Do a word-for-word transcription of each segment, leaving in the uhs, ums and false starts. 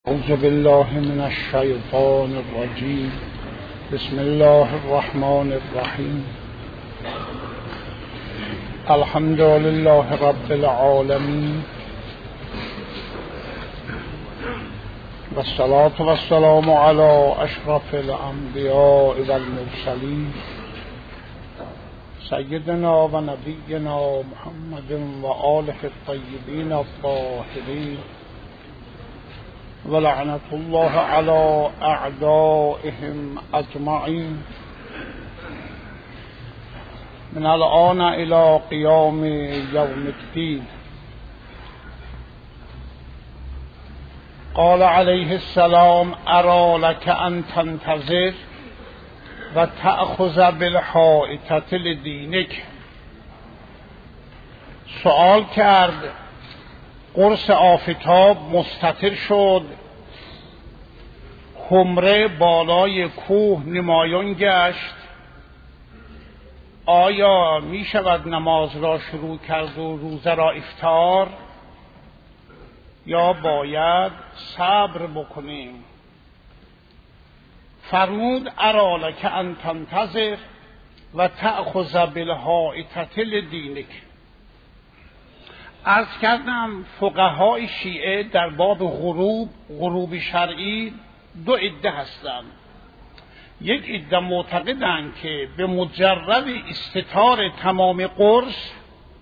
اعوذ بالله من الشیطان الرجیم. بسم الله الرحمن الرحیم. الحمد لله رب العالمین و الصلاة و السلام علی اشرف الانبیاء و المرسلین سیدنا و نبینا محمد و آله الطیبین الطاهرین ولعنة الله على أعدائهم أجمعين من الآن إلى قيام يوم الدين. قال عليه السلام: أرى لك أن تنتظر وتأخذ بالحائطة لدينك. سؤال کرد، قرص آفتاب مستتر شد، حمره بالای کوه نمایان گشت. آیا می شود نماز را شروع کرد و روزه را افطار، یا باید صبر بکنیم؟ فرمود: ارا لک ان تنتظر و تأخذ بالحائطة لدینک. عرض کردم فقهای شیعه در باب غروب غروب شرعی دو عده هستند. یک عده معتقدند که به مجرد استتار تمام قرص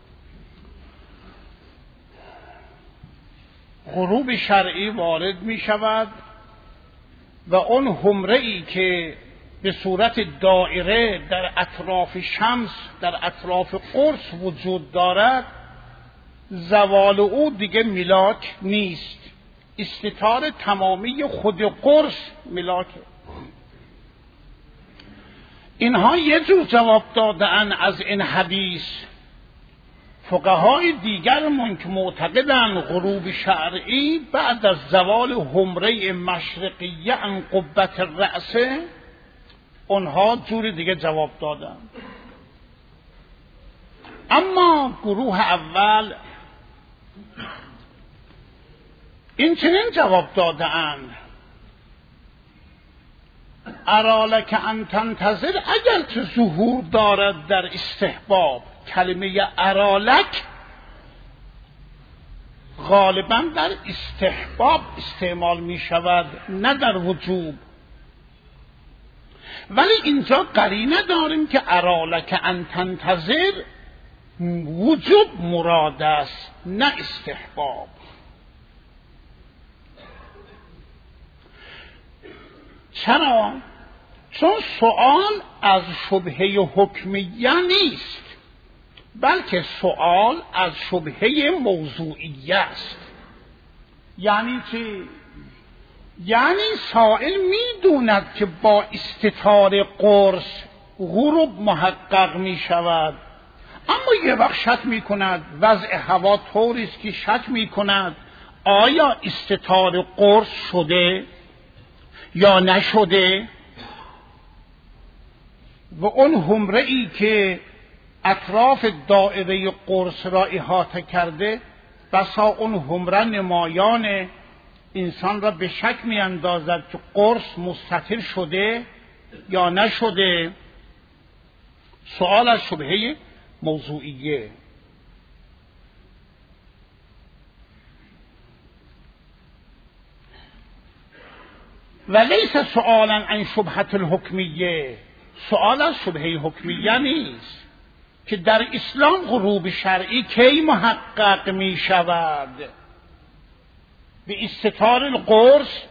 غروب شرعی وارد می شود و اون حمره ای که به صورت دایره در اطراف شمس در اطراف قرص وجود دارد، زوال او دیگه ملاک نیست. استتار تمامی خود قرص ملاکه. اینها یه جور جواب دادن از این حدیث. فقهای دیگرمون که معتقدن غروب شرعی بعد از زوال حمره مشرقیه عن قبة الرأس، اونها جور دیگه جواب دادن. اما گروه اول این چنین جواب داده‌اند: ارالک ان تنتظر اگر که ظهور دارد در استحباب. کلمه ارالک غالبا در استحباب استعمال می شود، نه در وجوب. ولی اینجا قرینه داریم که ارالک ان تنتظر وجوب مراد است، نه استحباب. چرا؟ چون سوال از شبهه حکمیه نیست، بلکه سوال از شبهه موضوعیه است. یعنی چی؟ یعنی سائل میدوند که با استتار قرص غروب محقق می شود، اما یه وقت شک می کند، وضع هوا طوری است که شک می کند آیا استتار قرص شده یا نشده، و اون حمره ای که اطراف دائره قرص را احاطه کرده، بسا اون حمره نمایان انسان را به شک می اندازد که قرص مستتر شده یا نشده. سوال از شبهه موضوعیه. و لیس سؤالا عن شبهة الحکمیه. سؤال از شبهه حکمیه نیست که در اسلام غروب شرعی کی محقق می شود. به استتار القرص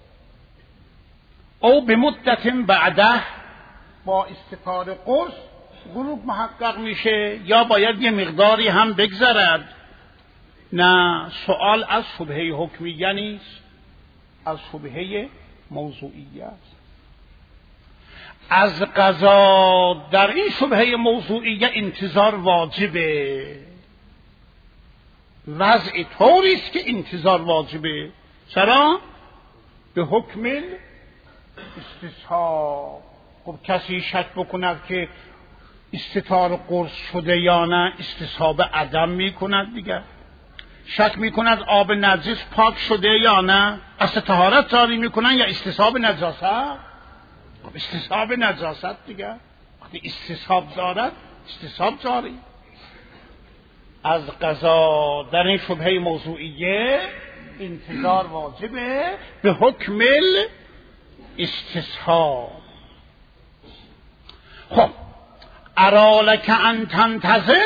او به مدت بعده، با استتار قرص غروب محقق میشه یا باید یه مقداری هم بگذرد؟ نه، سؤال از شبهه حکمیه نیست، از شبهه موضوعیه است. از قضا در این شبهه موضوعیه انتظار واجبه. وضع طوری است که انتظار واجبه. چرا؟ به حکم استصحاب. خب کسی شک بکند که استتار قرص شده یا نه، استصحاب عدم می کند دیگر. شک میکنند آب نجس پاک شده یا نه، اصل طهارت جاری میکنن یا استصحاب نجاست؟ استصحاب نجاست دیگه. وقتی استصحاب دارد استصحاب جاری. از قضا در این شبهه موضوعیه انتظار واجبه به حکم استصحاب. خب ارالک ان تنتظر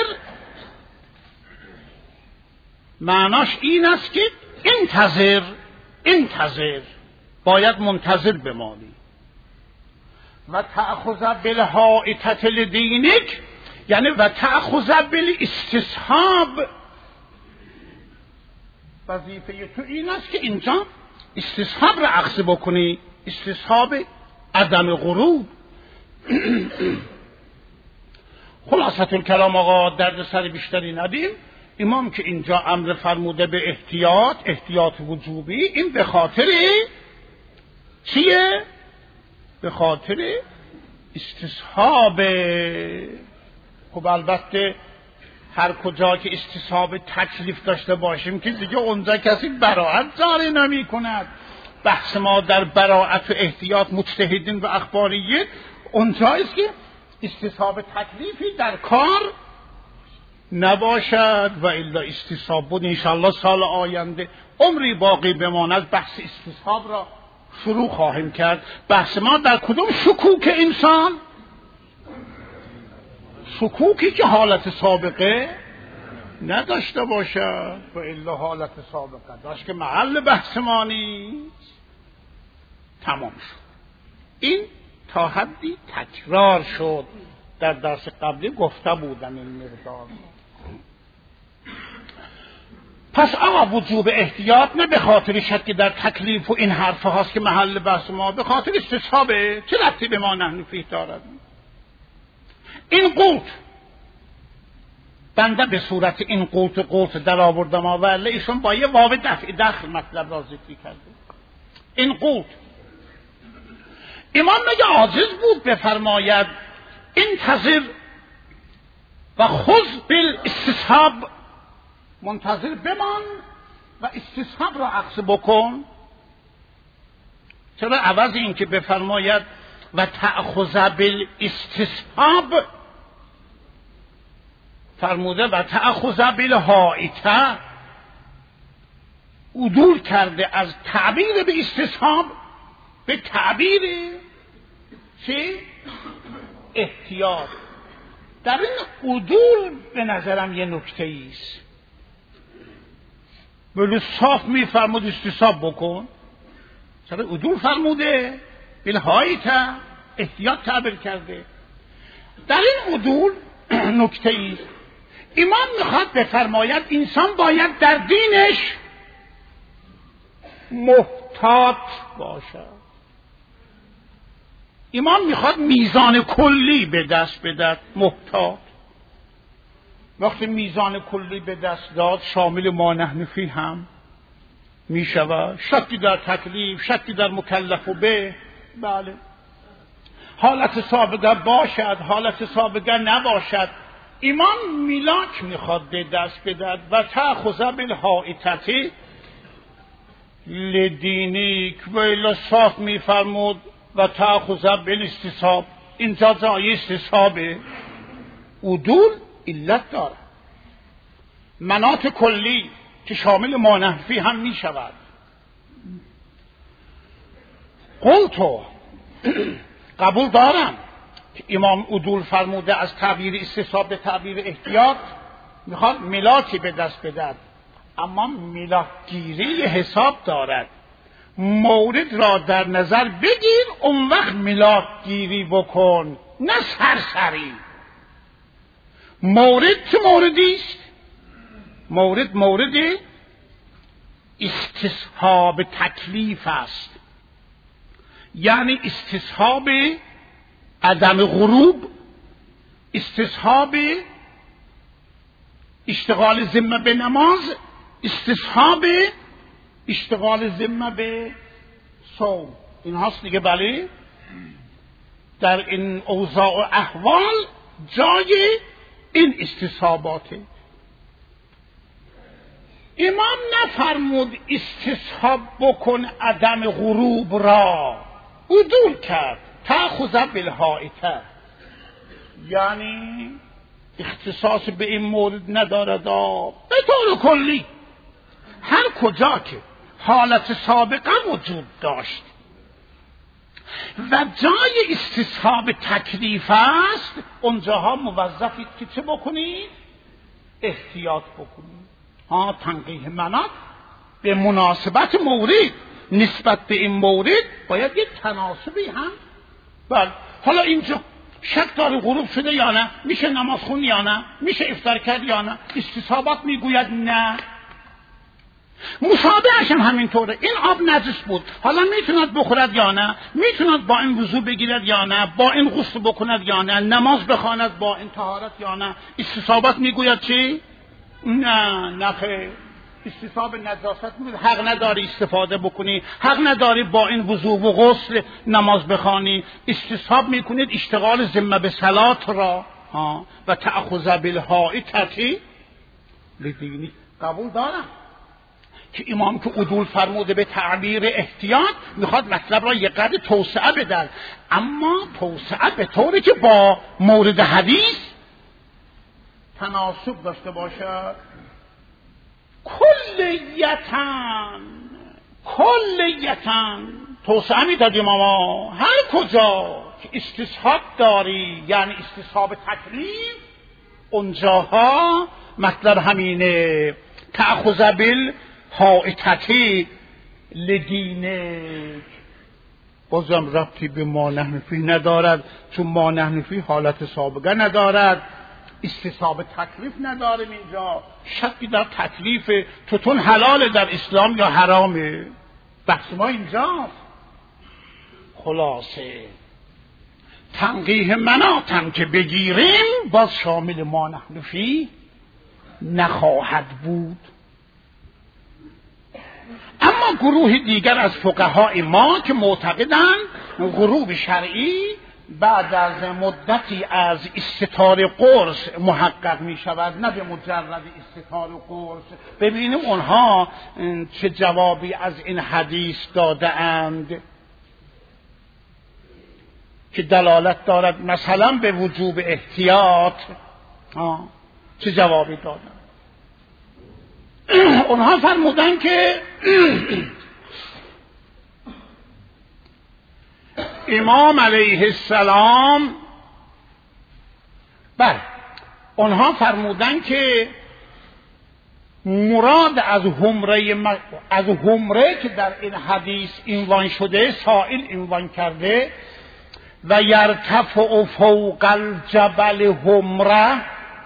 معناش این است که انتظر انتظر باید منتظر بمانی. و تأخذ بالحائطة لدینک یعنی و تأخذ بالاستصحاب، وظیفه تو این است که اینجا استصحاب را اخذ بکنی، استصحاب عدم غروب. خلاصة الکلام آقا درد سر بیشتری ندیم. امام که اینجا امر فرموده به احتیاط، احتیاط وجوبی، این به خاطر چیه؟ به خاطر استصحاب. خب البته هر کجا که استصحاب تکلیف داشته باشیم که دیگه اونجا کسی براءت جاری نمی کند. بحث ما در براءت و احتیاط مجتهدین و اخباریه اونجاییست که استصحاب تکلیفی در کار نباشد و الا استصحاب بود. انشاءالله سال آینده عمری باقی بماند بحث استصحاب را شروع خواهیم کرد. بحث ما در کدوم شکوک انسان؟ شکوکی که حالت سابقه نداشته باشد و الا حالت سابقه داشت که محل بحث ما نیست. تمام شد. این تا حدی تکرار شد، در درس قبلی گفته بودم این مقدار. پس آقا وجوب احتیاط نه به خاطر شک در تکلیف و این حرف هاست که محل بحث ما، به خاطر استصحابه. چه ربطی به ما نحن فیه دارد؟ این قوت بنده به صورت این قوت قوت در آوردم ولی ایشون با یه واو دفع دخل مطلب را ذکر کرده. این قوت امام مگه عاجز بود بفرماید انتظر و خذ بالاستصحاب، منتظر بمان و استصحاب را اخذ بکن؟ چرا عوض این که بفرماید و تأخذ بالاستصحاب فرموده و تأخذ بالحائطة، عدول کرده از تعبیر به استصحاب به تعبیر چه؟ احتیاط. در این عدول به نظرم یه نکته ایست. بلو صاف می فرمود استصحاب بکن، چرا عدول فرموده؟ بالحائطة احتیاط تعبیر کرده. در این عدول نکته ایست. امام میخواد بفرماید انسان باید در دینش محتاط باشد. امام میخواد میزان کلی به دست بدهد. محتاط وقتی میزان کلی به دست داد شامل ما نحن فیه هم میشود. شکی در تکلیف، شکی در مکلف و به، بله، حالت سابقه باشد، حالت سابقه نباشد. امام میلاک میخواد به دست بدهد و تأخذ بالحائطة لدینک و الا صاف میفرمود و تأخذ بالاستصحاب. اینجا جای استصحابه. عدول علت داره، مناط کلی که شامل مانحفی هم می شود. قلتو قبول دارم که امام عدول فرموده از تعبیر استصحاب به تعبیر احتیاط میخواد ملاکی به دست بدهد، اما ملاکگیری حساب دارد. مورد را در نظر بگیر، اون وقت ملاکگیری بکن، نه سرسری. مورد چه موردی است؟ مورد مورد استصحاب تکلیف است، یعنی استصحاب عدم غروب، استصحاب اشتغال ذمه به نماز، استصحاب اشتغال ذمه به صوم. این هاست دیگه. بله، در این اوضاع و احوال جای این استصحاباته. امام نفرمود استصحاب بکن عدم غروب را، عدول کرد تأخذ بالحائطه، یعنی اختصاص به این مورد ندارد. به طور کلی هر کجا که حالت سابقه وجود داشت و جای استصحاب تکلیف است، اونجاها موظفید که چه بکنید؟ احتیاط بکنید. ها تنقیح مناط به مناسبت مورد، نسبت به این مورد باید یک تناسبی هم. بله حالا اینجا شک داره غروب شده یا نه، میشه نماز خون یا نه، میشه افطار کرد یا نه، استصحابات میگوید نه. مشابهش هم همینطوره، این آب نجس بود، حالا میتوند بخورد یا نه، میتوند با این وضو بگیرد یا نه، با این غسل بکند یا نه، نماز بخواند با این طهارت یا نه. استصحابات میگوید چی؟ نه نخیر، استصحاب نجاست میگوید حق نداری استفاده بکنی، حق نداری با این وضو و غسل نماز بخوانی. استصحاب میکنید اشتغال ذمه به صلات را ها و تأخذ بالحائطه لدینی. قبول دارم که امام که عدول فرموده به تعبیر احتیاط میخواد مطلب را یک قدر توسعه بدن، اما توسعه به طوری که با مورد حدیث تناسب داشته باشد. کلیتاً کلیتاً توسعه میداد امام هر کجا که استصحاب داری، یعنی استصحاب تکلیف، اونجاها مطلب همینه. تأخذ بالحائطه لدینک، بازم ربطی به ما نحن فیه ندارد، چون ما نحن فیه حالت سابقه ندارد، استصحاب تکلیف نداریم. اینجا شکی در تکلیف توتون حلال در اسلام یا حرامه، بحث ما اینجاست. خلاصه تنقیح مناطم که بگیریم باز شامل ما نحن فیه نخواهد بود. اما گروه دیگر از فقهای ما که معتقدند غروب شرعی بعد از مدتی از استتار قرص محقق می شود، نه به مجرد استتار قرص. ببینیم اونها چه جوابی از این حدیث داده اند که دلالت دارد مثلا به وجوب احتیاط. آه. چه جوابی دادن؟ اونها فرمودن که امام علیه السلام، بله اونها فرمودن که مراد از حمره م... از حمره که در این حدیث عنوان شده، سائل عنوان کرده و یرتفع فوق الجبل حمره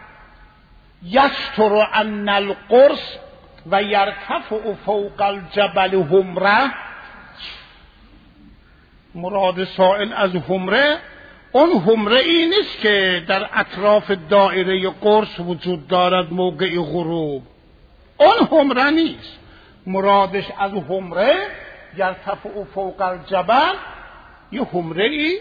یستر عن القرص و یرتفع فوق الجبل حمره. مراد سائل از حمره اون حمره ای نیست که در اطراف دایره قرص وجود دارد موقع غروب، اون حمره نیست. مرادش از حمره یرتفع فوق الجبل یه حمره ای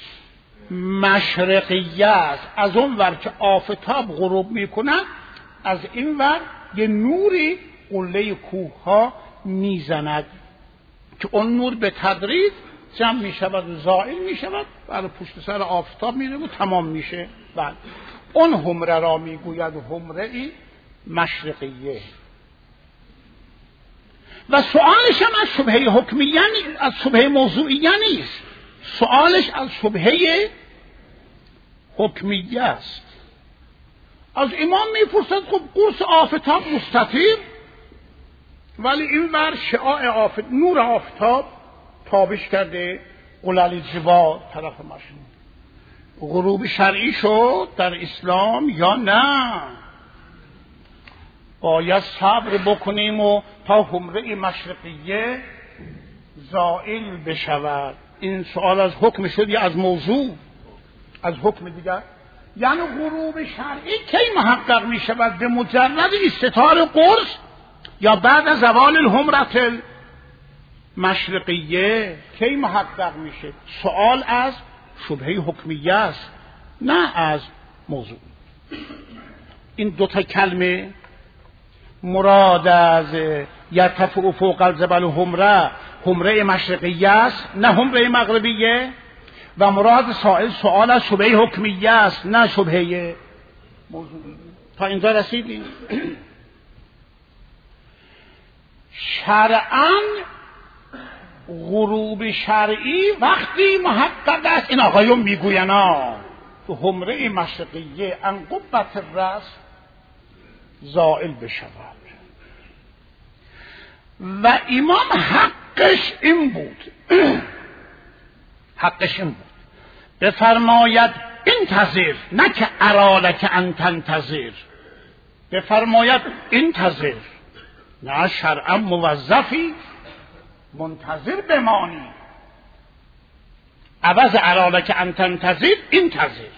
مشرقیه است، از اون ور که آفتاب غروب میکنه از این ور یه نوری قله کوه ها میزند که اون نور به تدریج جمع میشود و زائل میشود، برای پشت سر آفتاب میره و تمام میشه. بعد اون حمره را میگوید حمره ای مشرقیه. و سؤالش هم از شبهه حکمیه، از شبهه موضوعیه نیست، سؤالش از شبهه حکمیه است. از امام میپرسد خب قرص آفتاب مستطیل، ولی این بر شعاع آفت نور آفتاب تابش کرده قلل جبال طرف مشرق. غروب شرعی شد در اسلام یا نه؟ باید صبر بکنیم و تا حمره مشرقیه زائل بشود. این سوال از حکم شد یا از موضوع؟ از حکم دیگر. یعنی غروب شرعی کی محقق می شود؟ به مجرد استتار قرص یا بعد از زوال الحمرة مشرقیه کی محقق میشه؟ سوال از شبهه حکمیه است، نه از موضوع. این دوتا کلمه مراد از یرتفع فوق الجبل حمره حمره مشرقیه است نه حمره مغربیه، و مراد سائل سوال از شبهه حکمیه است نه شبهه موضوعی. تا اینجا رسیدیم. شرعاً غروب شرعی وقتی محقق است، این آقایون میگوین ها، تو حمره مشرقیه ان قبة الرأس زائل بشود و امام حقش این بود حقش این بود بفرماید انتظر، نه که ارالک ان تنتظر، بفرماید انتظر، نه شرعا موظفی منتظر بمانی، عوض ارالک ان تنتظر انتظر.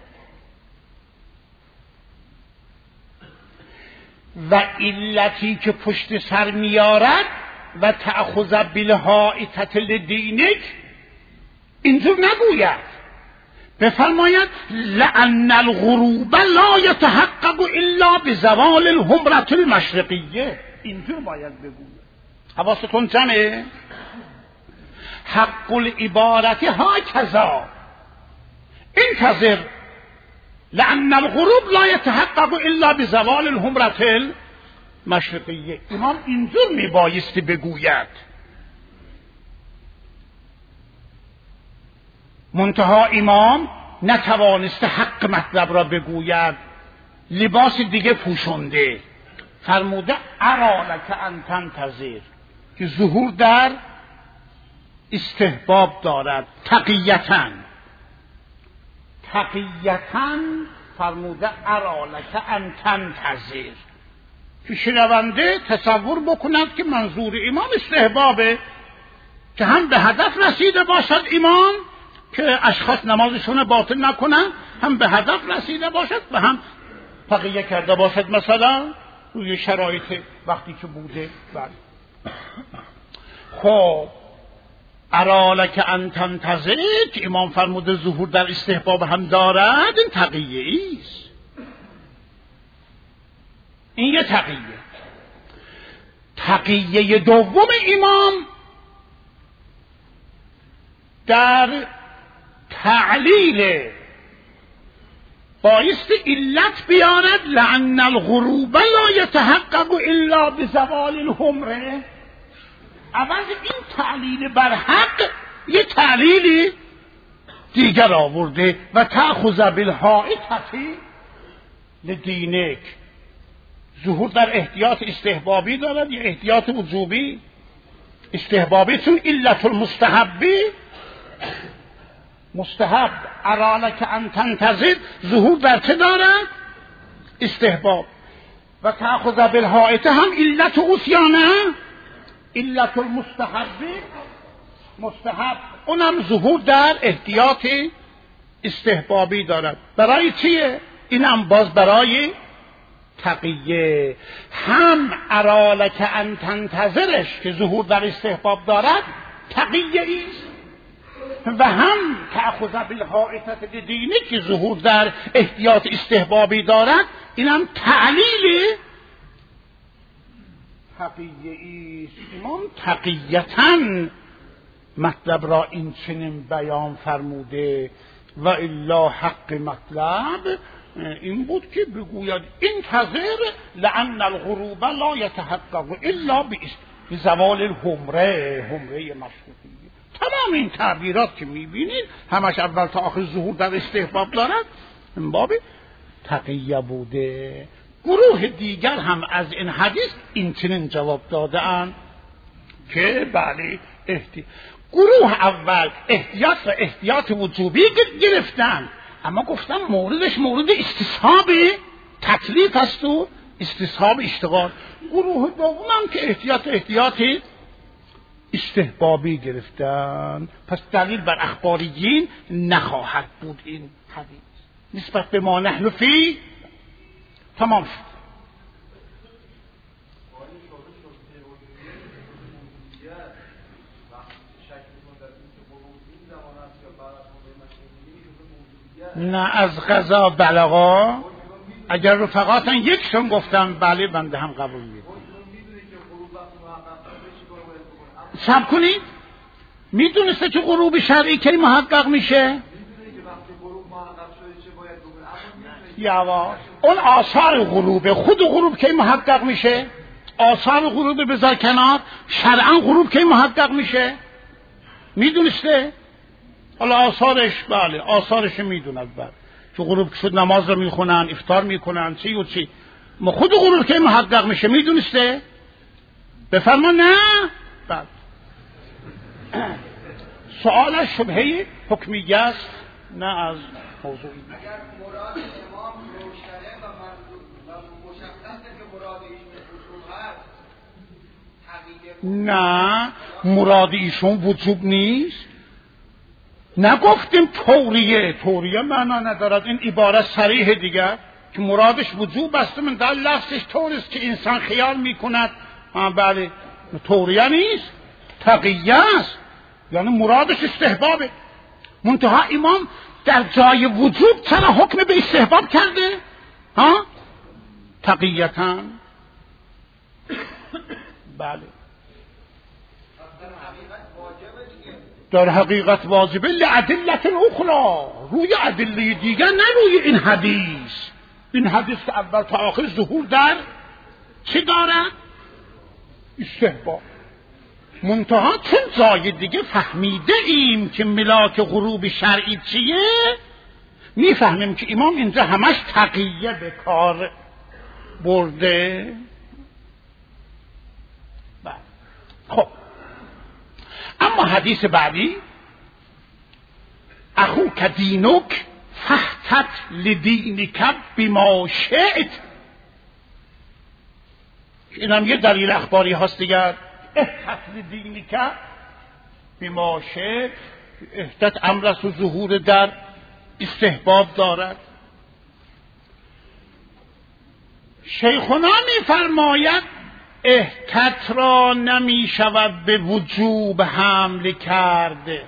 و علتی که پشت سر میارد و تأخذ بالحائطة لدینک اینجور نگوید، بفرماید لأن الغروب لا يتحقق الا بزوال الحمرة المشرقیه، اینجور باید بگوید. حواستون جمعه؟ حق العبارت هکذا انتظر لأن الغروب لا يتحقق الا بزوال الحمرة المشرقیه. امام اینجور میبایستی بگوید، منتها امام نتوانسته حق مطلب را بگوید، لباس دیگه پوشنده، فرموده ارالک ان تنتظر که ظهور در استحباب دارد، تقیتاً تقیتاً فرموده ارالک ان تنتظر که شنونده تصور بکند که منظور امام استحبابه، که هم به هدف رسیده باشد امام که اشخاص نمازشون باطل نکنن، هم به هدف رسیده باشد و هم تقیه کرده باشد مثلا روی شرایط وقتی که بوده. بله خب ارالک ان تنتظر که امام فرموده ظهور در استحباب هم دارد، این تقیه ایست، این یه تقیه. تقیه دوم امام در تعلیل بایست علت بیارد لأن الغروب لا يتحقق الا بزوال الحمره، عوض این تعلیل بر حق یه تعلیلی دیگر آورده و تأخذ بالحائطة لدینک، ظهور در احتیاط استحبابی دارد یا احتیاط وجوبی؟ استحبابی چون علت المستحبی مستحب ارالک ان تنتظر ظهور در چه دارد؟ استحباب. و تأخذ بالحائطة هم علت عصیانه، علت المستحبی مستحب، اونم ظهور در احتیاط استحبابی دارد. برای چیه؟ اینم باز برای تقیه. هم ارالک ان تنتظرش که ظهور در استحباب دارد تقیه ایست، و هم تأخذ بالحائطة لدینه که ظهور در احتیاط استحبابی دارد، اینم تعلیل تقیه ایست. امام تقیتاً مطلب را این چنین بیان فرموده و الا حق مطلب این بود که بگوید انتظر لأن الغروب لا يتحقق الا بزوال الحمره حمره مشرقیه. تمام این تعبیرات که میبینید همش اول تا آخر ظهور در استحباب دارد، این باب تقیه بوده. گروه دیگر هم از این حدیث این چنین جواب داده اند که بله احتیاط. گروه اول احتیاط و احتیاط وجوبی گرفتن، اما گفتم موردش مورد استصحاب تکلیف است و استصحاب اشتغال. گروه دوم که احتیاط احتیاط استحبابی گرفتن، پس دلیل بر اخباریین نخواهد بود این حدیث نسبت به ما نحن فی. تمام شد. نه از قضا بلغا اگر رفقاتن یکشون گفتن بله بنده هم قبول میکنم. سب کنید، میدونسته که غروب شرعی کی محقق میشه؟ یواش، اون آثار غروب، خود غروب کی محقق میشه؟ آثار غروب بذار کنار، شرعا غروب کی محقق میشه؟ میدونسته؟ حالا آثارش بله آثارش میدوند، بله که غروب شد نماز رو میخونن، افطار میکنن، چی و چی. ما خود غروب کی محقق میشه میدونسته؟ بفرما نه. بله سوال شبهه حکمیه است نه از موضوعی. اگر مراد امام روشنه و منظور و مشخصه که مراد ایشون وجوب هست، نه مراد ایشون وجوب نیست. نگفتیم توریه، توریه معنا ندارد، این عبارت صریح دیگر که مرادش وجوب است. من در لفظش طور است که انسان خیال میکند بله توریه نیست، تقیه است، یعنی مرادش استحبابه. منتها امام در جای وجوب چرا حکم به استحباب کرده؟ ها؟ تقیتاً. بله در حقیقت واجبه لعدلت اخرى، روی ادله دیگر نه روی این حدیث. این حدیث که اول تا آخر ظهور در چی دارد؟ استحباب. منتها چون جای دیگه فهمیده ایم که ملاک غروب شرعی چیه، میفهمیم که امام اینجا همش تقیه به کار برده. بله خب اما حدیث بعدی اخوک دینک فاحتط لدینک بما شئت، این هم یه دلیل اخباری هست دیگر. احتط لدینک بما شئت، احتط امر است و ظهور در استحباب دارد. شیخنا میفرماید احتط را نمی شود به وجوب حمل کرده،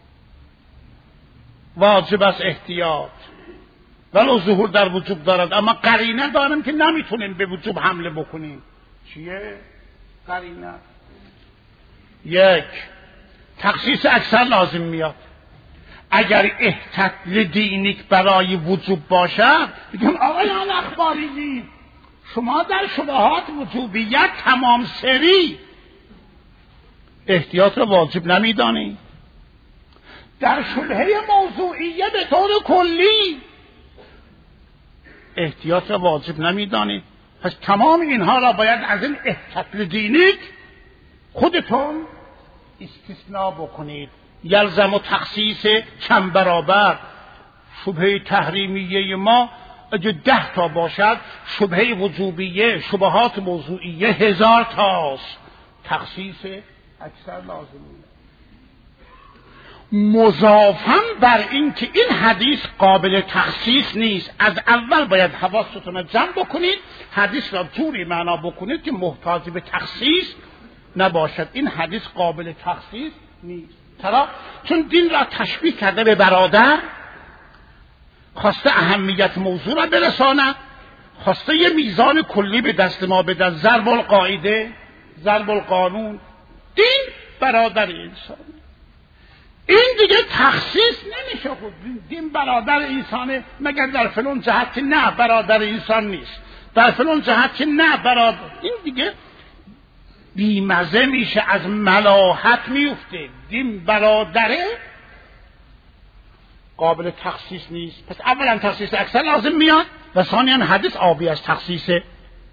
واجب است احتیاط، ولو ظهور در وجوب دارد، اما قرینه دارم که نمیتونیم به وجوب حمله بکنیم. چیه قرینه؟ یک، تخصیص اکثر لازم میاد. اگر احتط لدینک برای وجوب باشد بگم آقایان اخباریین شما در شبهات وجوبیت تمام سری احتیاط را واجب نمیدانی، در شبهه موضوعیه به طور کلی احتیاط را واجب نمیدانی. پس تمام اینها را باید از این احتط لدینک خودتون استثناء بکنید. یلزم و تخصیص چند برابر. شبهه تحریمیه ما اگه ده تا باشد، شبهه وجوبیه شبهات موضوعیه هزار تاست، تخصیص اکثر لازمیه. مضافاً بر این که این حدیث قابل تخصیص نیست، از اول باید حواستون جمع بکنید، حدیث را جوری معنا بکنید که محتاج به تخصیص نباشد. این حدیث قابل تخصیص نیست. چرا؟ چون دین را تشبیه کرده به برادر، خواسته اهمیت موضوع را برساند، خواسته یه میزان کلی به دست ما بده، ضرب القاعده، ضرب القانون. دین برادر انسان، این دیگه تخصیص نمیشه. خود دین برادر انسانه مگر در فلان جهت که نه برادر انسان نیست، در فلان جهت که نه برادر. این دیگه بیمزه میشه، از ملاحت میفته. دین برادره قابل تخصیص نیست. پس اولا تخصیص اکثر لازم میاد و ثانیاً حدیث آبی از تخصیصه.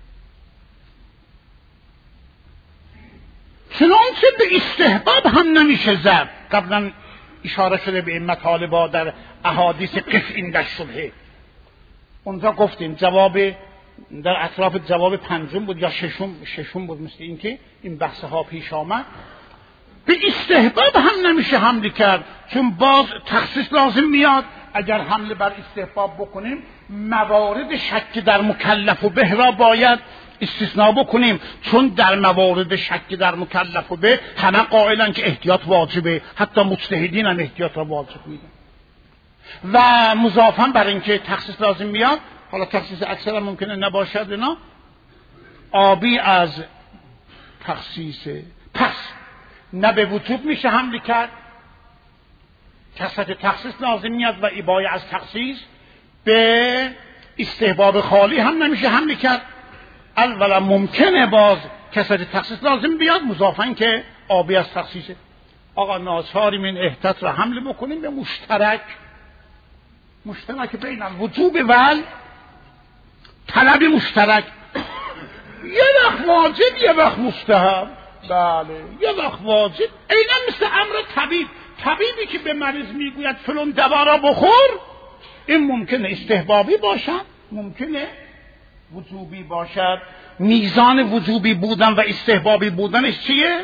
چنانچه به استحباب هم نمیشه زد. قبلا اشاره شده به این مطالبا در احادیث قف عند شبهه. اونجا گفتیم جواب در اطراف جواب پنجم بود یا ششم ششم بود مثل این که این بحث ها پیش آمد. به استحباب هم نمیشه حمله کرد، چون باز تخصیص لازم میاد. اگر حمله بر استحباب بکنیم موارد شک در مکلف و به را باید استثناء بکنیم، چون در موارد شک در مکلف و به همه قائلن که احتیاط واجبه، حتی مجتهدین هم احتیاط را واجب میدن. و مضافاً بر اینکه تخصیص لازم میاد حالا تخصیص اکثر هم ممکنه نباشد اینا، آبی از تخصیصه. پس نه به وجوب میشه حمل کرد، کثرت تخصیص لازم میاد و اباحه از تخصیص، به استحباب خالی هم نمیشه حمل کرد. اولا ممکنه باز کثرت تخصیص لازم بیاد، مضافاً که آبی از تخصیصه. آقا ناچاریم این احتیاط را حمل بکنیم به مشترک، مشترک بین الوجوب و طلب مشترک، یه وقت واجب یه وقت مستحب. بله یه وقت واجب، اینا مثل امر طبیب، طبیبی که به مریض میگوید فلان دوا را بخور، این ممکنه استحبابی باشد، ممکنه وجوبی باشد. میزان وجوبی بودن و استحبابی بودنش چیه؟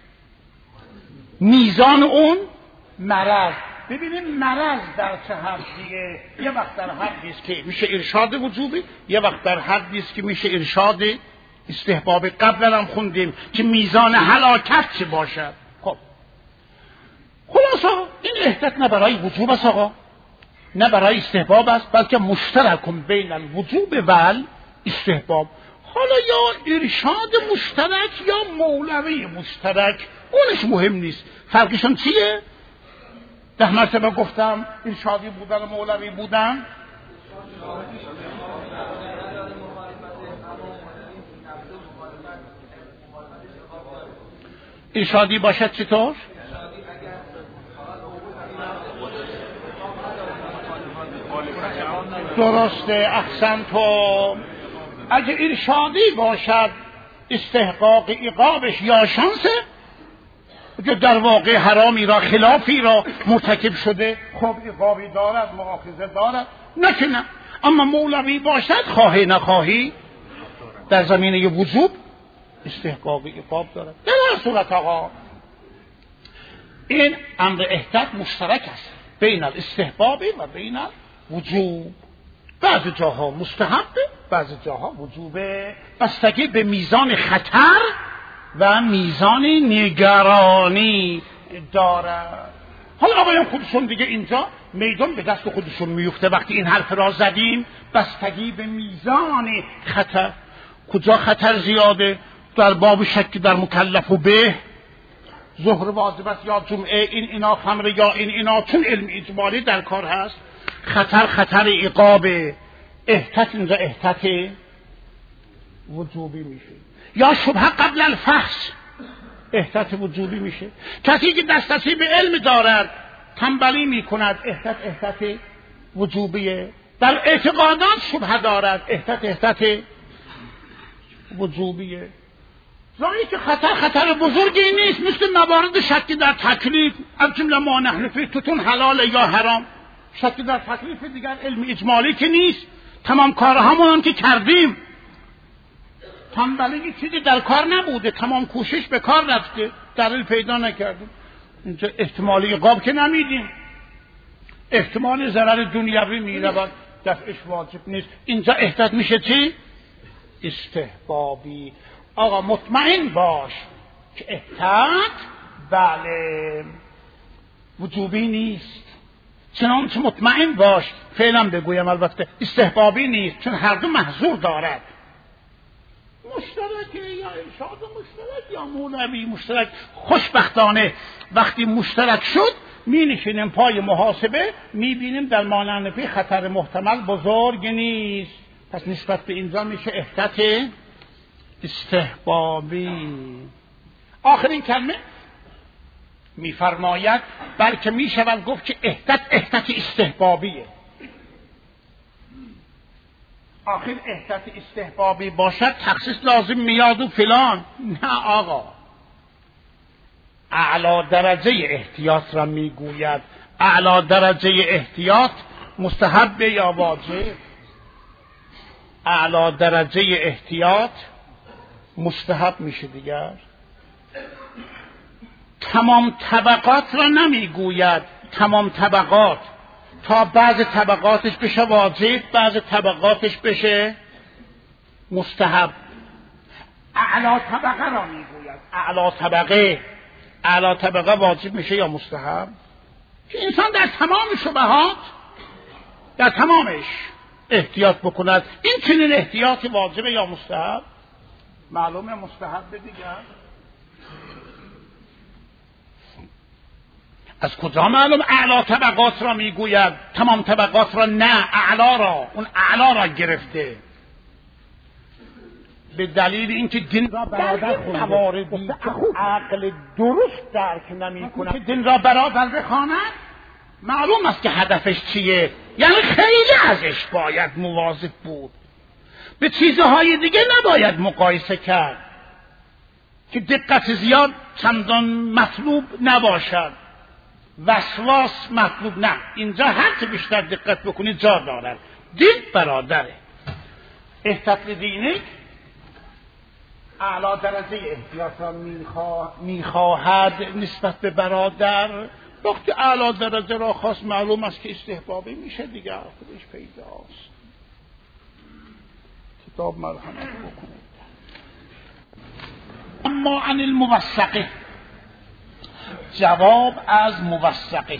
میزان اون مرض. ببینیم مرض در چه حدیه، یه وقت در حدی است که میشه ارشاد وجوبی، یه وقت در حدی است که میشه ارشاد استحبابی. قبلا هم خوندیم که میزان هلاکت چه باشد. خب خلاصا این احتیاط نه برای وجوب است آقا، نه برای استحباب است، بلکه مشترکم بین الوجوب و استحباب. حالا یا ارشاد مشترک یا مولوی مشترک، اونش مهم نیست. فرقشون چیه؟ ده مرتبه گفتم ارشادی بودن و مولوی بودن. ارشادی باشد چطور؟ درسته، احسنتم. اگه ارشادی باشد استحقاق عقابش یا شانسه، که در واقع حرامی را خلافی را مرتکب شده، خب عقابی دارد، مؤاخذه دارد، نه که نه. اما مولوی باشد خواهی نخواهی در زمینه وجوب استحقاق عقاب دارد. در هر صورت آقا این امر احتیاط مشترک است بین الاستحباب و بین الوجوب. بعضی جاها مستحبه، بعضی جاها وجوبه، بستگی به میزان خطر و میزان نگرانی دارد. حالا آقایان خودشون دیگه اینجا میدان به دست خودشون میفته. وقتی این حرف را زدیم بستگی به میزان خطر، کجا خطر زیاده، در باب شک در مکلف و به ظهر واجب است یا جمعه، این اینا خمر یا این اینا، چون علم اجمالی در کار هست. خطر خطر عقاب، احتیاط اینجا احتیاط وجوبی میشه. یا شبهه قبل الفحص، احتیاط وجوبی میشه. کسی که دسترسی به علم دارد تنبلی میکند، احتیاط احتیاط وجوبیه. در اعتقادات شبهه دارد، احتیاط احتیاط وجوبیه. زایی که خطر خطر بزرگی نیست، مثل موارد شکی در تکلیف، از جمله ما نحن فی توتون حلال یا حرام. شکی در تکلیف دیگر علم اجمالی که نیست، تمام کارهامون هم که کردیم، تنبلی چیزی در کار نبوده، تمام کوشش به کار رفته، دلیل پیدا نکردیم. اینجا احتمالی عقاب که نمیدیم، احتمال ضرر دنیوی میرود، دفعش واجب نیست. اینجا احتیاط میشه چی؟ استحبابی. آقا مطمئن باش که احتیاط بله وجوبی نیست، چنانچه مطمئن باش، فعلا بگویم البته استحبابی نیست، چون هر دو محظور دارد. مشترک یا ارشاد مشترک یا مولوی مشترک. خوشبختانه وقتی مشترک شد می نشینیم پای محاسبه، می بینیم در مانعنفی خطر محتمل بزرگ نیست. پس نسبت به اینجا میشه احتیاط استحبابی. آخرین کلمه میفرماید بلکه میشود گفت که احتیاط احتیاط استحبابیه. آخر احتیاط استحبابی باشد تخصیص لازم میاد و فلان، نه آقا. اعلی درجه احتیاط را میگوید. اعلی درجه احتیاط مستحب یا واجب؟ اعلی درجه احتیاط مستحب میشه دیگر. تمام طبقات را نمیگوید، تمام طبقات، تا بعض طبقاتش بشه واجب، بعض طبقاتش بشه مستحب. اعلی طبقه را میگوید، اعلی طبقه، اعلی طبقه واجب میشه یا مستحب. که انسان در تمام شبهات، در تمامش احتیاط بکند. این چنین احتیاطی واجبه یا مستحب؟ معلومه مستحب دیگه. از کجا معلوم اعلی طبقات را میگوید؟ تمام طبقات را نه، اعلا را، اون اعلا را گرفته. به دلیل اینکه دین را برادر خونده، عقل درست درک نمی کند که دین را برادر بخواند. معلوم است که هدفش چیه، یعنی خیلی ازش باید مواظب بود، به چیزهای دیگه نباید مقایسه کرد که دقت زیاد چندان مطلوب نباشد، وسواس مطلوب نه. اینجا هر چه بیشتر دقت بکنید جا دارد. دین برادره. احتیاط دینی اعلی درجه احتیاط را میخواهد نسبت به برادر. وقتی اعلی درجه را خواست معلوم است که استحبابی میشه دیگه، خودش پیداست. کتاب مرحمت بکنید. اما عن الموثقه، جواب از موثقه.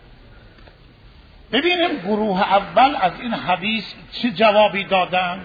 ببینیم گروه اول از این حدیث چه جوابی دادن.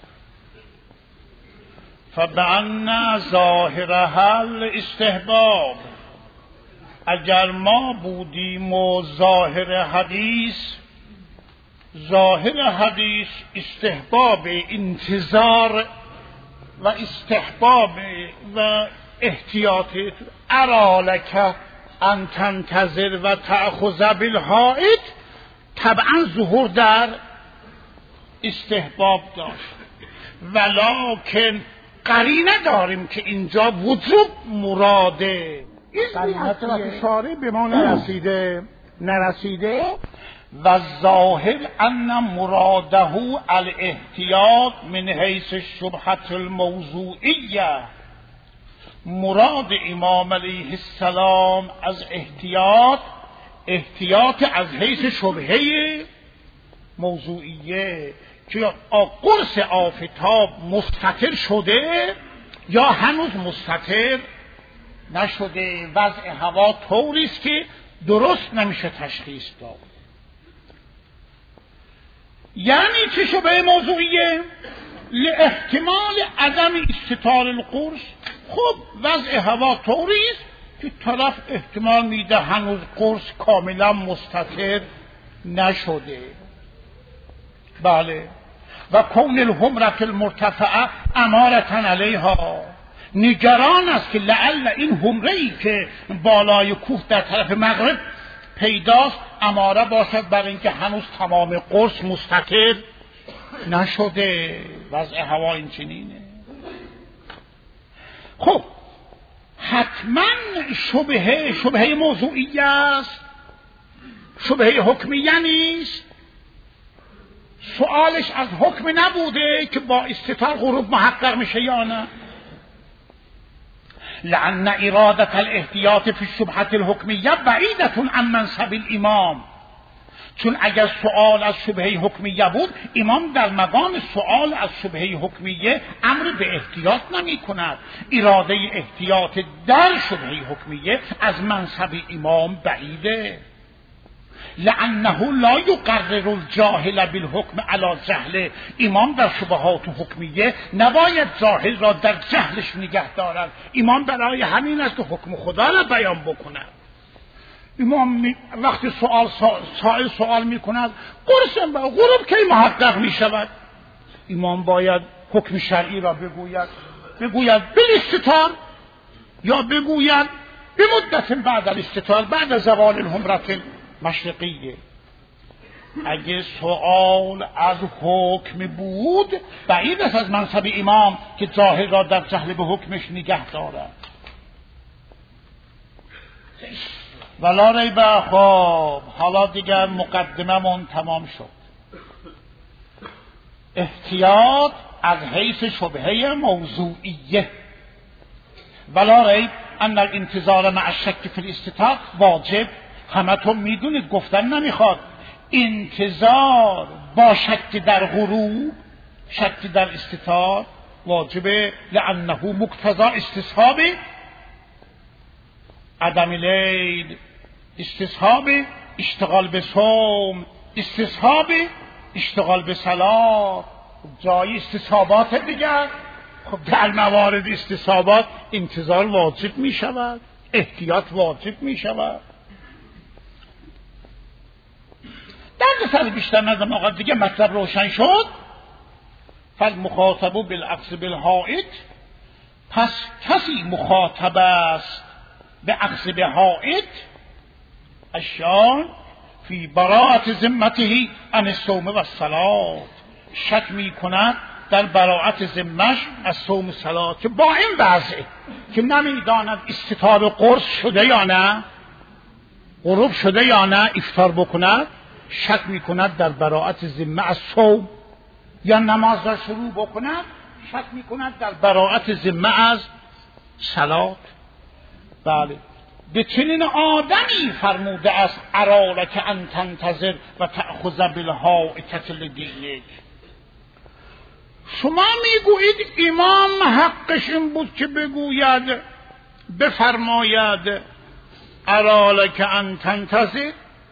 فبعنا ظاهرها الاستحباب، اگر ما بودیم و ظاهر حدیث ظاهر حدیث استحباب انتظار و استحباب و احتیاط، ارالک ان تنتظر و تأخذ بالحائط، طبعا ظهور در استحباب داشت، ولکن قرینه داریم که اینجا وجوب مراده. قرینه که شارع به ما نرسیده نرسیده و ظاهر ان مراده الاحتیاط من حیث الشبهة الموضوعیه. مراد امام علیه السلام از احتیاط، احتیاط از حیث شبهه موضوعیه که قرص آفتاب مستتر شده یا هنوز مستتر نشده. وضع هوا طوری است که درست نمیشه تشخیص داد. یعنی چه شبهه موضوعیه؟ لاحتمال عدم استتار القرص. خب وضع هوا طوری است که طرف احتمال میده هنوز قرص کاملا مستتر نشده. بله. و کون الحمرة المرتفعه امارة علیها، نگران است که لعل این حمره‌ای که بالای کوه در طرف مغرب پیداست اماره باشد بر اینکه هنوز تمام قرص مستتر نشده. وضع هوا این چنینه. خب حتما شبهه شبهه موضوعیه است، شبهه حکمیه نیست. سوالش از حکم نبوده که با استتار غروب محقق میشه یا نه. لأن اراده الاحتیاط فی الشبهة الحکمیه بعیدة عن منصب الامام. چون اگر سوال از شبهه حکمیه بود، امام در مقام سوال از شبهه حکمیه امر به احتیاط نمی کند. اراده احتیاط در شبهه حکمیه از منصب امام بعیده. لأنه لا یقرر الجاهل بالحکم علی جهل. امام در شبهات حکمیه نباید جاهل را در جهلش نگه دارد. امام برای همین است که حکم خدا را بیان بکند. امام وقتی سوال سائل سوال می کند قرص با غروب کی محقق می شود، امام باید حکم شرعی را بگوید، بگوید بالاستتار یا بگوید به مدت بعد الاستتار، بعد زوال الحمرة مشرقیه. اگه سوال از حکم بود بعید است از منصب امام که جاهل را در جهل به حکمش نگه دارد. ولا ریب. خب حالا دیگر مقدممون تمام شد. احتیاط از حیث شبهه موضوعیه. ولا ریب ان الانتظار مع الشک فی الاستتار واجب. همتون میدونید گفتن نمیخواد. انتظار با شک در غروب، شک در استتار واجبه. لانه مقتضا استصحاب عدم لیل، استصحاب اشتغال به صوم، استصحاب اشتغال به صلات جای استصحابات دیگر. خب در موارد استصحابات انتظار واجب می شود، احتیاط واجب می شود. در سر بیشتر ندارم آقا دیگه مطلب روشن شد. فالمخاطب بالعکس بالحائط، پس کسی مخاطب است به عکس به حائط اشیان فی براءت ذمته عن الصوم و الصلاة، شک می کند در براءت ذمش از صوم و صلات، که با این وضعه که نمیداند استطار قرص شده یا نه، غروب شده یا نه، افطار بکند، شک می کند در براءت ذمه از صوم، یا نماز را شروع بکند شک می کند در براءت ذمه از صلات. بله به چنین آدمی فرموده است ارالک ان تنتظر و تأخذ بالحائط لدینک. شما میگویید امام حقش این بود که بگوید بفرماید ارالک ان تنتظر،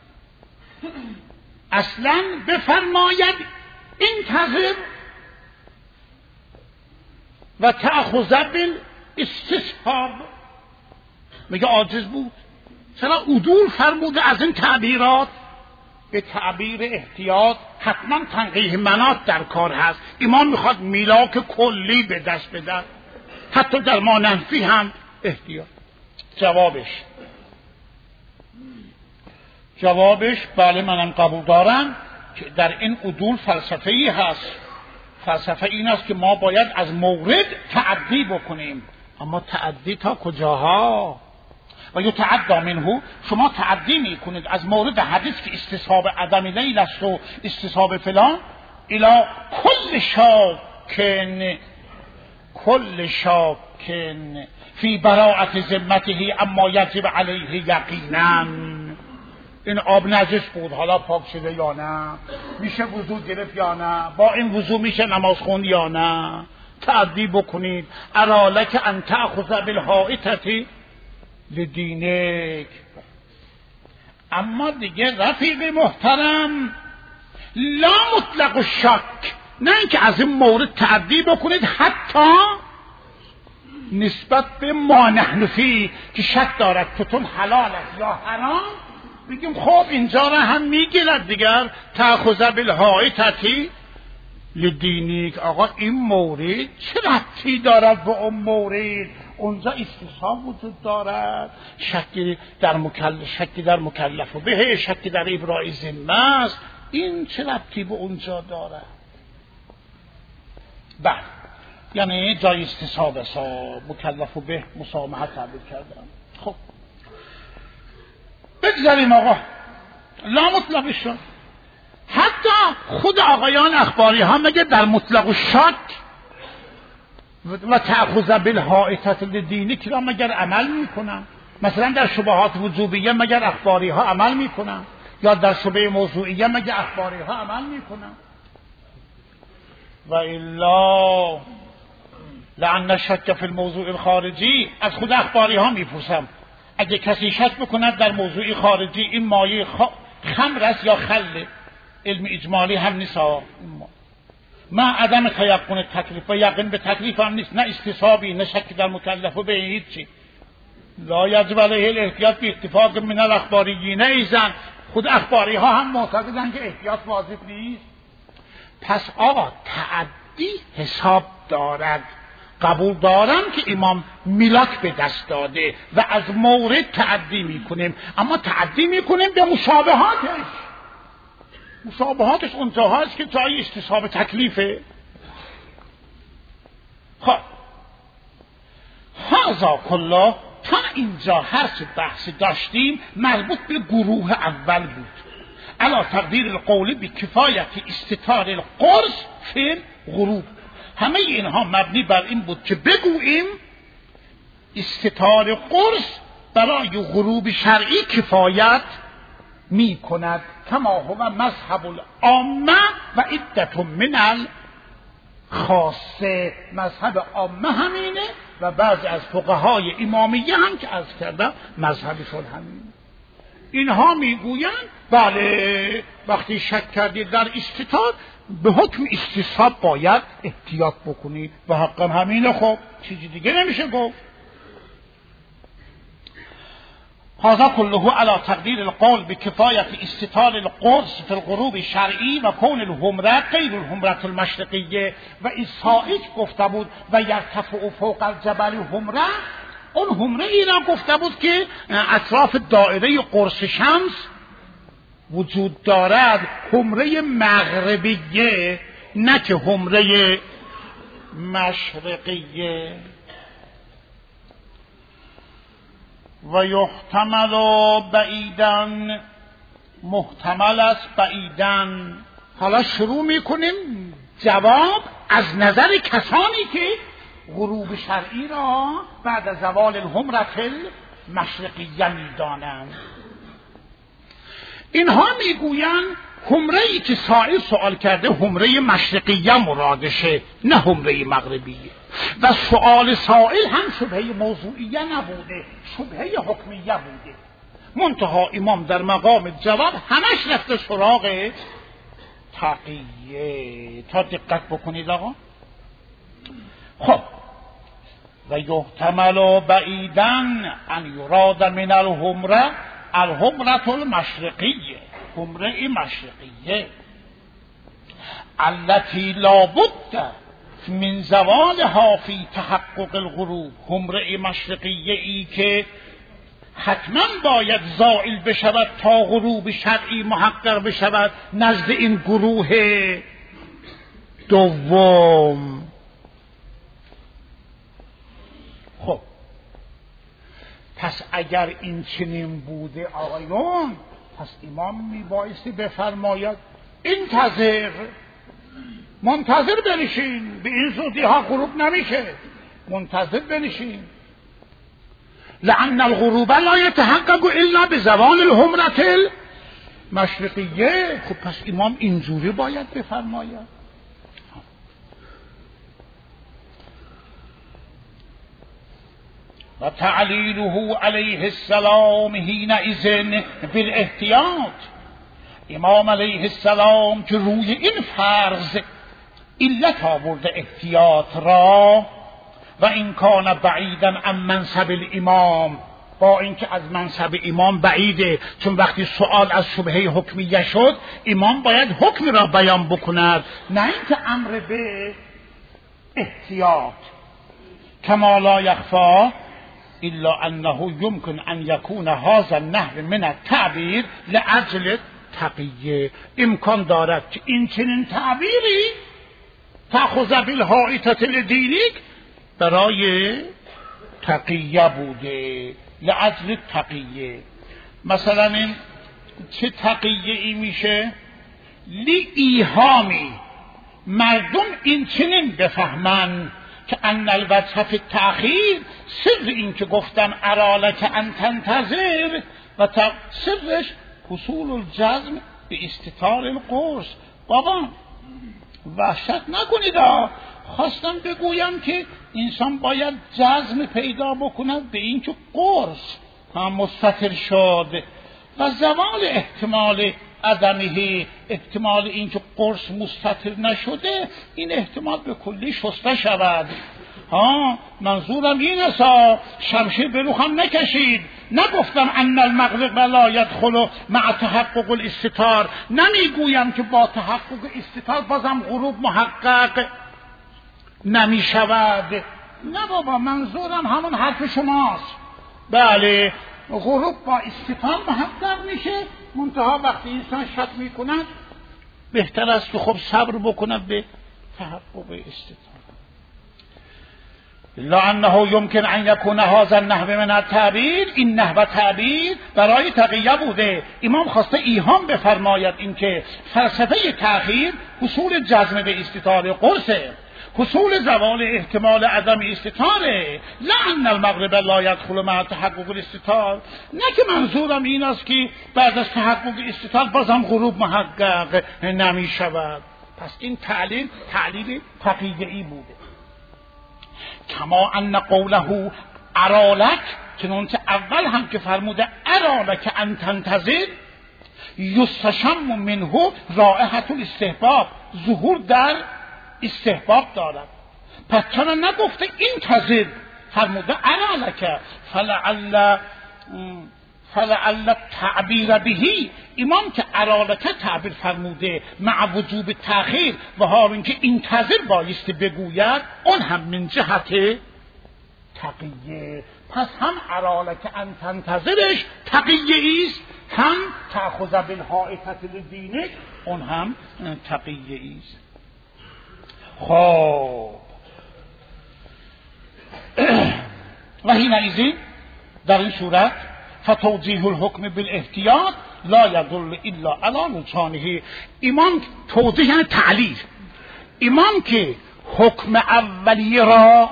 اصلا بفرماید انتظر و تأخذ بالاستصحاب. میگه عاجز بود. چرا عدول فرموده از این تعبیرات؟ به تعبیر احتیاط حتما تنقیح مناط در کار هست. امام میخواد میلاک کلی به دست بده، حتی در ما منفی هم احتیاط. جوابش جوابش بله منم قبول دارم که در این عدول فلسفه ای هست. فلسفه این است که ما باید از مورد تعدی بکنیم، اما تعدی تا کجاها؟ و یتعدی منه، شما تعدی میکنید از مورد حدیث که استصحاب عدم لیل است و استصحاب فلان الی کل شاکن کل شاکن فی براءت ذمته اما یجب علیه یقینا. این آب نجس بود حالا پاک شده یا نه، میشه وضو گرفت یا نه، با این وضو میشه نماز خوند یا نه. تعدی بکنید ارالک ان تأخذ بالحائطة لدینک. اما دیگه رفیق محترم لا مطلق الشک، نه اینکه از این مورد تعدی بکنید حتی نسبت به ما نحن فی که شک دارد فتون حلال است یا حرام، بگیم خب اینجا را هم میگیرد دیگر تأخذ بالحائطة لدینک. آقا این مورد چه ربطی دارد به اون مورد؟ اونجا استصحاب وجود دارد، شکی در مکلف شکی در مکلف و به شکی در ابراء ذمه است. این چه ربطی به اونجا دارد؟ بله یعنی جای استصحاب است، مکلف و به مسامحه تعبیر کردم. خب بگذاریم آقا لا مطلق شد. حتی خود آقایان اخباری ها مگه در مطلق و شک و تأخذ بالحائطة لدینک را مگر عمل میکنن؟ مثلا در شبهات وجوبیه مگر اخباری ها عمل میکنن؟ یا در شبه موضوعیه مگر اخباری ها عمل میکنن؟ و الا لأن شک فی الموضوع الخارجی، از خود اخباری ها میپرسم اگه کسی شک بکند در موضوع خارجی این مایه خمر است یا خل، علم اجمالی هم نیست، ما عدم تیقن تکلیف و یقین به تکلیف هم نیست، نه استصحابی نه شک در مکلف و به هیچی. لا یجب علیه الاحتیاط به اتفاق من الاخباریین ایضا، خود اخباری ها هم معتقدن که احتیاط واجب نیست. پس آقا تعدی حساب دارد. قبول دارم که امام میلاک به دست داده و از مورد تعدی میکنیم، اما تعدی میکنیم به مشابهاتش. مشابهاتش اونجا هست که جای استصحاب تکلیفه. خب هذا کلا تا اینجا هر چه بحث داشتیم مربوط به گروه اول بود. علی تقدیر القول بکفایت استتار القرص فی غروب. همه اینها مبنی بر این بود که بگوییم استتار قرص برای غروب شرعی کفایت می کند، کما هو مذهب العامه و عدت من الخاصه. مذهب عامه همینه و بعضی از فقهای امامیه هم که عرض کردم مذهبشون همینه. اینها میگویند بله وقتی شک کردید در استتار به حکم استصحاب باید احتیاط بکنید و حقا همینه. خب چیزی دیگه نمیشه گفت. هذا كله على تقدير القول بكفاية استطال القرص في الغروب الشرعي و كون الحمرة غير الحمرة المشرقية و اسحاق گفته بود و یرتفع فوق الجبل حمرة، اون حمره ای را گفته بود که اطراف دایره قرص شمس وجود دارد، حمره مغربیه نه که حمره مشرقیه. و یحتمل بعیدن، محتمل است بعیدن. حالا شروع میکنیم جواب از نظر کسانی که غروب شرعی را بعد از زوال الحمرة المشرقیه میدانند. اینها میگویند حمره ای که سائل سوال کرده حمره مشرقیه مرادشه نه حمره مغربیه و سؤال سائل هم شبهه موضوعیه نبوده، شبهه حکمیه بوده. منتها امام در مقام جواب همش رفته سراغ تقیه. تا دقت بکنید آقا. خب و یحتمل بعیدن ان یراد من الحمره الحمرة المشرقیه، حمره مشرقیه التي لا بد من زوالها فی تحقق الغروب، حمره مشرقیه ای که حتما باید زائل بشود تا غروب شرعی محقق بشود نزد این گروه دوم. خب پس اگر این چنین بوده آقایون، پس امام میبایستی بفرماید انتظر، منتظر بنشین، به این زودی ها غروب نمیشه، منتظر بنشین. لأن الغروب لا يتحقق الا بزوال الحمرة المشرقیه. خب پس امام اینجوری باید بفرماید. و تعلیله علیه السلام حینئذ بالاحتیاط، امام علیه السلام که روی این فرض علت آورده احتیاط را و این کان بعیدا عن منصب الامام، با اینکه از منصب امام بعیده، چون وقتی سؤال از شبهه حکمیه شد امام باید حکم را بیان بکند نه اینکه امر به احتیاط. کما لا یخفی الا انه يمكن ان يكون هذا النحو من التعبیر لاجل تقیه. امکان دارد که این چنین تعبیری تأخذ بالحائطة لدینک برای تقیه بوده، لاجل تقیه. مثلا این چه تقیه ای میشه؟ لی ایهامی، مردم این چنین بفهمن که ان الوجه فی التأخیر، سر این که گفتم ارالک ان تنتظر و سرش حصول الجزم به استطار القرص. بابا وحشت نکنید، خواستم بگویم که انسان باید جزم پیدا بکند به این که قرص هم مستتر شد و زوال احتمال عدمه، احتمال این که قرص مستتر نشده این احتمال به کلی شسته شود. ها منظورم این است، شمشیر به روخم نکشید. نگفتم ان المغرب لا يدخل مع تحقق الاستتار، نمیگویم که با تحقق استتار بازم غروب محقق نمی شود. نه بابا، منظورم همون حرف شماست. بله غروب با استتار محقق میشه، منتها وقتی انسان شک میکند بهتر است که خب صبر بکند به تحقق استتار. الا انه يمكن ان يكون هذا النحو من التعبیر، این نحو تعبیر برای تقیه بوده. امام خواسته ایهام بفرماید اینکه فلسفه تأخیر حصول جزم به استتار قرصه، حصول زوال احتمال عدم استتاره. لأن المغرب لا يدخل مع تحقق الاستتار، نه که منظورم این است که بعد از تحقق استتار بازم غروب محقق نمی شود. پس این تعلیل تعلیل تقیه‌ای بوده. کما ان قوله ارالک چنانچه اول هم که فرموده ارالک ان تنتظر یستشم منه رائحة الاستحباب، ظهور در استحباب دارد. پس چرا نگفته انتظر، فرموده ارالک؟ فلعل فلعل تعبیر بهی، امام که ارالک تعبیر فرموده مع وجوب تأخیر و حال اینکه انتظر بایستی بگوید، اون هم من جهت تقیه. پس هم ارالک ان تنتظرش تقیه است، هم تأخذ بالحائطة لدینک اون هم تقیه است. خب و حینئذ در این صورت فتوجیه الحکم بالاحتیاط لا یدل الا علی رجحانه. امام توضیح یعنی تعلیل، امام که حکم اولی را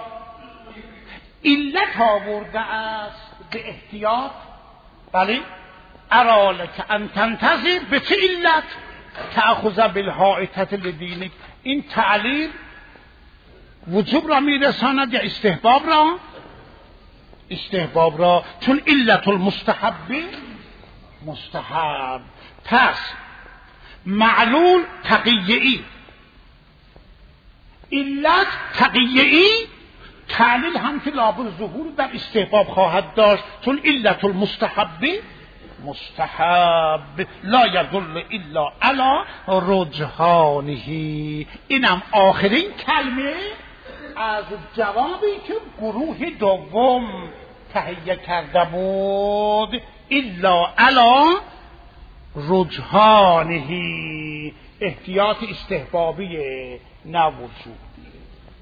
علت آورده است به احتیاط، بله ارالک ان تنتظر به چه علت؟ تأخذ بالحائطة لدینک. این تعلیل وجوب را میرساند یا استحباب را؟ استحباب را، چون علت المستحب مستحب. پس معلول تقیه‌ای، علت تقیه‌ای، تعلیل هم که لابد ظهور در استحباب خواهد داشت، چون علت المستحب مستحب لا یدل الا علی رجحانه. اینم آخرین کلمه از جوابی که گروه دوم تهیه کرده بود، الا علی رجحانه، احتیاط استحبابی نه وجوبی.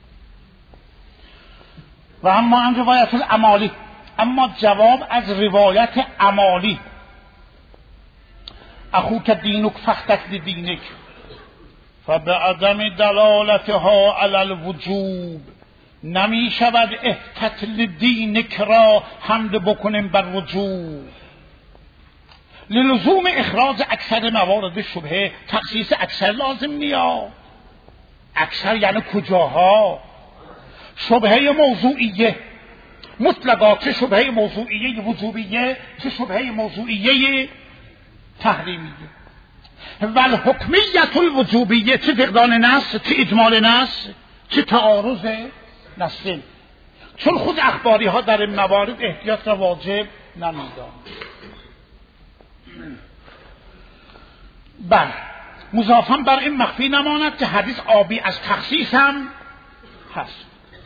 و اما عن روایت الامالی، اما جواب از روایت امالی، اخوک دینک فاختک لدینک فبعدم دلالتها علی الوجوب، نمی شود احتت لدینک را حمل بکنیم بر وجوب. للزوم اخراج اکثر موارد شبهه، تخصیص اکثر لازم نیا. اکثر یعنی کجاها؟ شبهه موضوعیه مطلقا، چه شبهه موضوعیه وجوبیه، چه شبهه موضوعیه تحریمیه. و الحکمیت الوجوبیه، چه فقدان نص، چه اجمال نص، چه تعارض نص. چون خود اخباری ها در این موارد احتیاط را واجب نمیدانند. بله، مضافاً بر این مخفی نماند که حدیث آبی از تخصیص هم هست.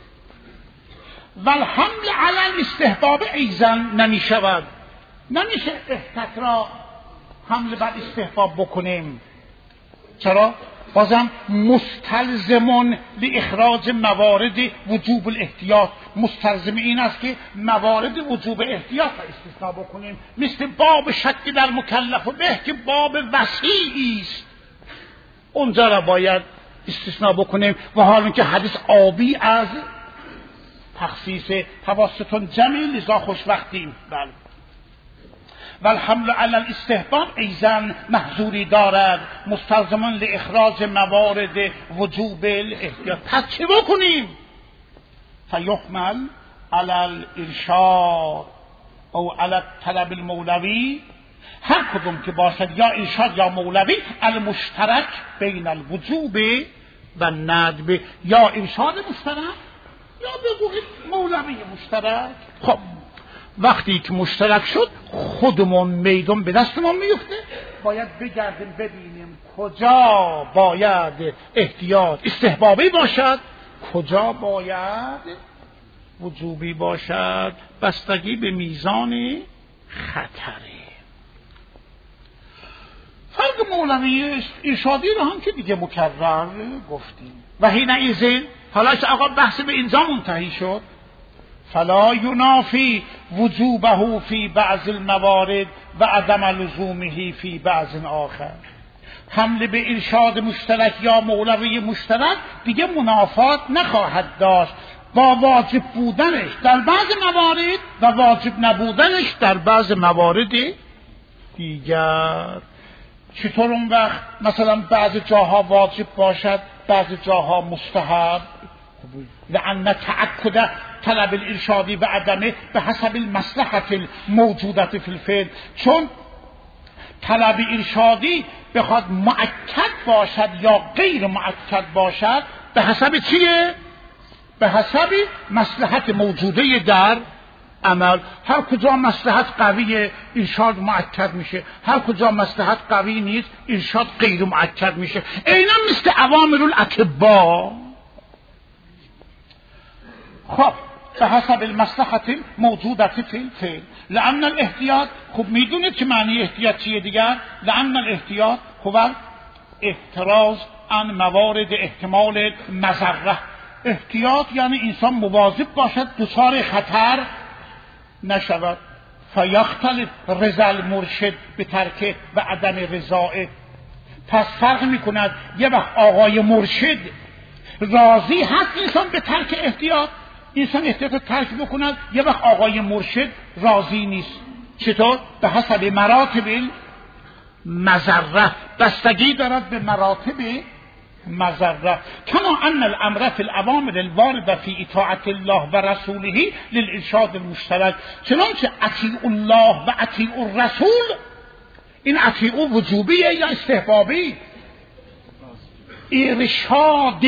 والحمل علی الاستحباب ایزن، نمی شود، نمیشه احتیاط را حمل بر استحباب بکنیم. چرا؟ بازم مستلزمون لاخراج موارد وجوب الاحتیاط، مستلزم این است که موارد وجوب احتیاط را استثناء بکنیم، مثل باب شک در مکلف و به که باب وسیعی است، اونجا را باید استثناء بکنیم. و حالا که حدیث آبی از تخصیص حواستون جمعی لذا خوشوقتیم. بله. والحمل علی الاستحباب ایزن محظوری دارد، مستلزمان لاخراج موارد وجوب الاحتیاط. پس چه بکنیم؟ فیحمل علی الارشاد او علی الطلب المولوی، هر کدوم که باشد، یا ارشاد یا مولوی، المشترک بین الوجوب و ندب، یا ارشاد مشترک یا بگوید مولوی مشترک. خب وقتی که مشترک شد، خودمون میدون به دستمون میفته، باید بگردیم ببینیم کجا باید احتیاط استحبابی باشد، کجا باید وجوبی باشد، بستگی به میزان خطره. فرق مولوی ارشادی رو هم که دیگه مکرر گفتیم. و حینئذ، حالا که آقا بحث به اینجا منتهی شد، فلا ینافی وجوبه فی بعض الموارد و عدم لزومه فی بعض آخر. حمله به ارشاد مشترک یا مولوی مشترک دیگه منافات نخواهد داشت با واجب بودنش در بعض موارد و واجب نبودنش در بعض موارد دیگر. چطور اون وقت مثلا بعض جاها واجب باشد، بعض جاها مستحب؟ لأن تأکد طلب الارشادی و عدمه به حسب المصلحة الموجودة فی الفعل. چون طلب ارشادی بخواد مؤکد باشد یا غیر مؤکد باشد به حسب چیه؟ به حسب مصلحت موجوده در عمل. هر کجا مصلحت قویه ارشاد مؤکد میشه، هر کجا مصلحت قوی نیست ارشاد غیر مؤکد میشه. عیناً مثل اوامر الاطباء. خب به حسب المصلحت موجوده فی الفعل. لأن الاحتیاط، خب میدونید که معنی احتیاط چیه دیگر؟ لأن الاحتیاط هو احتراز عن موارد احتمال مضره. احتیاط یعنی انسان مواظب باشد دچار خطر نشود. فیختلف رضا المرشد به ترک و عدم رضایه. پس فرق میکند یه وقت آقای مرشد راضی هست انسان به ترک احتیاط، انسان احتیاط ترک بکند، یه وقت آقای مرشد راضی نیست. چطور؟ به حسب مراتب مضره، بستگی دارد به مراتب مضره. کما ان الامر فی الاوامر الوارده فی اطاعت الله و رسوله للارشاد المشترک. چنانچه اطیعوا الله و اطیعوا الرسول، این اطیعوا وجوبیه یا استحبابی؟ ارشاد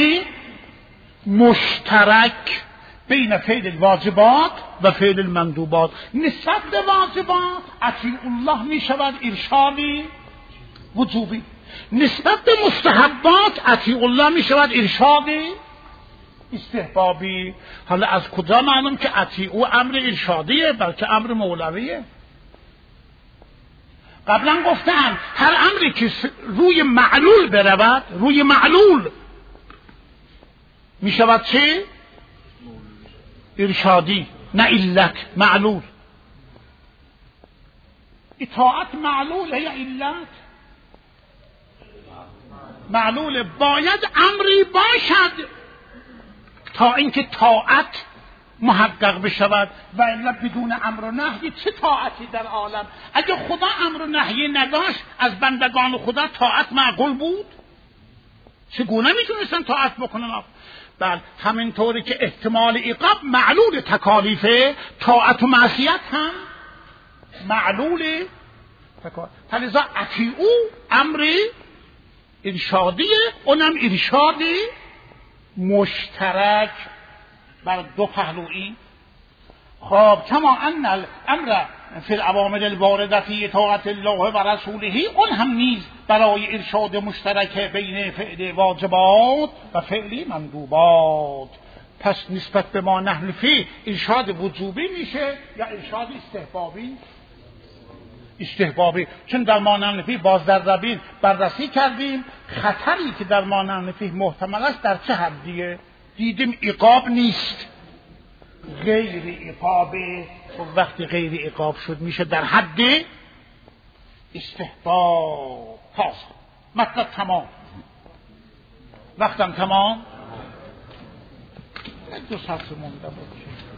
مشترک بین فعل الواجبات و فعل المندوبات. نسبت به واجبات اطیعوا الله می شود ارشادی وجوبی، نسبت به مستحبات اطیعوا الله می شود ارشاد استحبابی. حالا از کجا معلوم که اطیعوا امر ارشادیه بلکه امر مولویه؟ قبلا گفتم هر امری که روی معلول برود، روی معلول می شود چه؟ ارشادی، نه علت، معلول. اطاعت معلول یا علت؟ معلول. باید امری باشد تا اینکه طاعت محقق بشود و الا بدون امر و نهی چه طاعتی در عالم؟ اگه خدا امر و نهی نداشت از بندگان خدا طاعت معقول بود؟ چگونه میتونستن طاعت بکنن؟ بله همینطوری که احتمال عقاب معلول تکالیفه، طاعت و معصیت هم معلول تکالیف. فلذا اطیعوا امر ارشادیه، اونم ارشاد مشترک بر دو پهلویی. خب کما ان الامر فی الاوامر الوارده فی اطاعت الله و رسوله، اون هم نیز برای ارشاد مشترک بین فعل واجبات و فعل مندوبات. پس نسبت به ما نحن فی ارشاد وجوبی میشه یا ارشاد استحبابی؟ استحبابی. چون در ما نحن فی باز در ربین بررسی کردیم خطری که در ما نحن فی محتمل است در چه حدیه؟ دیدیم عقاب نیست، غیر عقابه. و وقتی غیر عقاب شد میشه در حد استحباب. تازه مطلب تمام، وقتم تمام. دو ساعت مونده بود.